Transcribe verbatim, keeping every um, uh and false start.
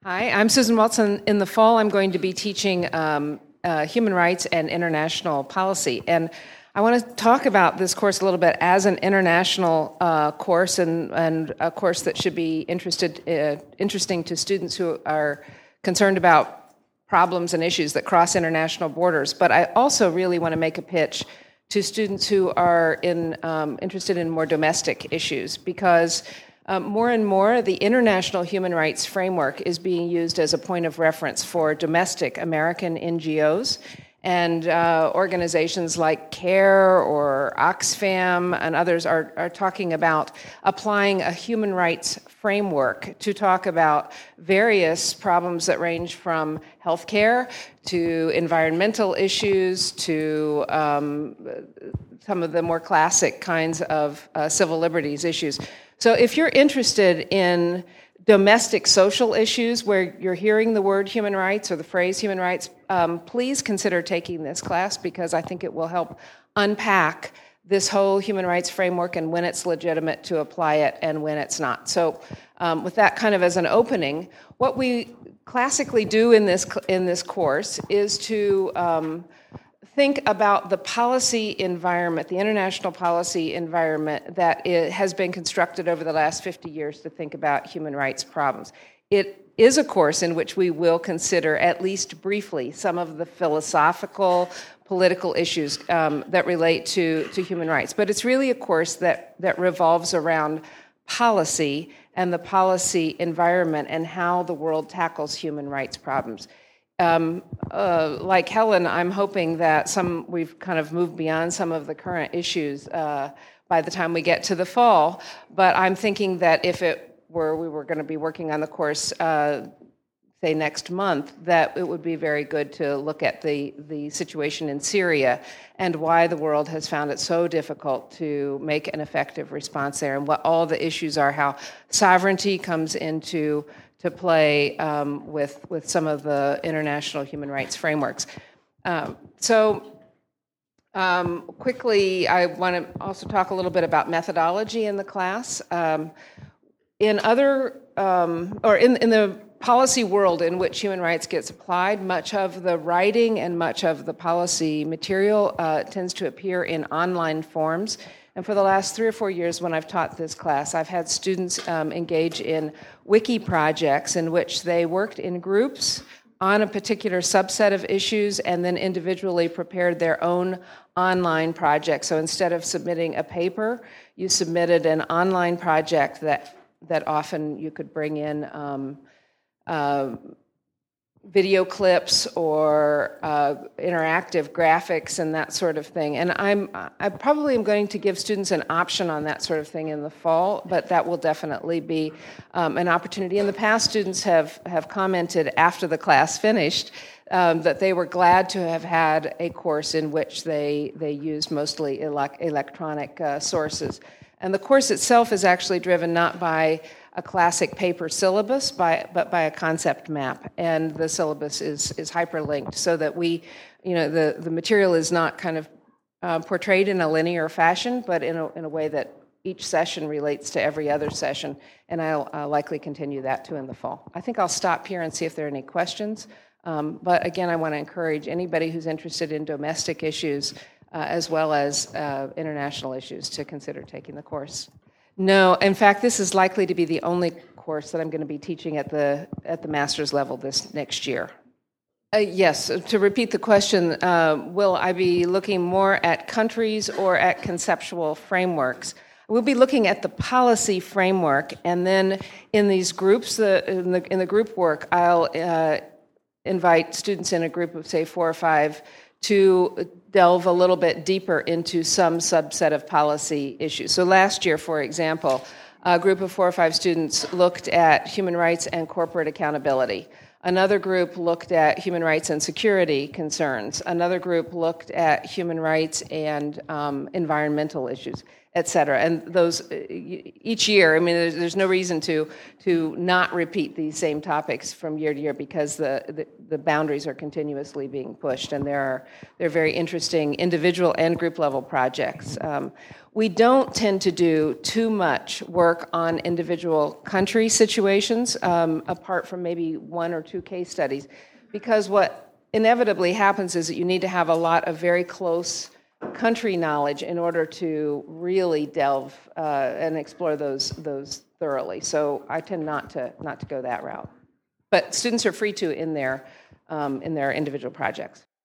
Hi, I'm Susan Walton. In the fall, I'm going to be teaching um, uh, human rights and international policy. And I want to talk about this course a little bit as an international uh, course and, and a course that should be interested, uh, interesting to students who are concerned about problems and issues that cross international borders. But I also really want to make a pitch to students who are in, um, interested in more domestic issues, because Um, more and more, the international human rights framework is being used as a point of reference for domestic American N G Os and uh, organizations like CARE or Oxfam and others are, are talking about applying a human rights framework to talk about various problems that range from healthcare to environmental issues to um, some of the more classic kinds of uh, civil liberties issues. So if you're interested in domestic social issues where you're hearing the word human rights or the phrase human rights, um, please consider taking this class, because I think it will help unpack this whole human rights framework and when it's legitimate to apply it and when it's not. So um, with that kind of as an opening, what we classically do in this, in this course is to um, think about the policy environment, the international policy environment that it has been constructed over the last fifty years to think about human rights problems. It is a course in which we will consider, at least briefly, some of the philosophical, political issues um, that relate to, to human rights. But it's really a course that, that revolves around policy and the policy environment and how the world tackles human rights problems. Um, uh, like Helen, I'm hoping that some we've kind of moved beyond some of the current issues uh, by the time we get to the fall. But I'm thinking that if it were we were going to be working on the course, uh, say next month, that it would be very good to look at the the situation in Syria and why the world has found it so difficult to make an effective response there, and what all the issues are, how sovereignty comes into to play um, with, with some of the international human rights frameworks. Um, so um, quickly, I want to also talk a little bit about methodology in the class. Um, in other, um, or in, in the policy world in which human rights gets applied, much of the writing and much of the policy material uh, tends to appear in online forms. And for the last three or four years when I've taught this class, I've had students um, engage in wiki projects in which they worked in groups on a particular subset of issues and then individually prepared their own online project. So instead of submitting a paper, you submitted an online project that, that often you could bring in um, uh, video clips or uh, interactive graphics and that sort of thing. And I'm I probably am going to give students an option on that sort of thing in the fall, but that will definitely be um, an opportunity. In the past, students have, have commented after the class finished um, that they were glad to have had a course in which they, they used mostly elec- electronic uh, sources. And the course itself is actually driven not by a classic paper syllabus, by, but by a concept map. And the syllabus is, is hyperlinked so that we, you know, the, the material is not kind of uh, portrayed in a linear fashion, but in a, in a way that each session relates to every other session. And I'll, I'll likely continue that too in the fall. I think I'll stop here and see if there are any questions. Um, but again, I want to encourage anybody who's interested in domestic issues uh, as well as uh, international issues to consider taking the course. No, in fact, this is likely to be the only course that I'm going to be teaching at the at the master's level this next year. Uh, yes, to repeat the question, uh, will I be looking more at countries or at conceptual frameworks? We'll be looking at the policy framework, and then in these groups, uh, in, the, in the group work, I'll uh, invite students in a group of, say, four or five to delve a little bit deeper into some subset of policy issues. So last year, for example, a group of four or five students looked at human rights and corporate accountability. Another group looked at human rights and security concerns. Another group looked at human rights and um, environmental issues, et cetera. And those, each year, I mean, there's, there's no reason to to not repeat these same topics from year to year because the, the, the boundaries are continuously being pushed, and there are they're very interesting individual and group level projects. Um, we don't tend to do too much work on individual country situations, um, apart from maybe one or two case studies, because what inevitably happens is that you need to have a lot of very close country knowledge in order to really delve uh, and explore those those thoroughly. So I tend not to not to go that route. But students are free to in their um, in their individual projects.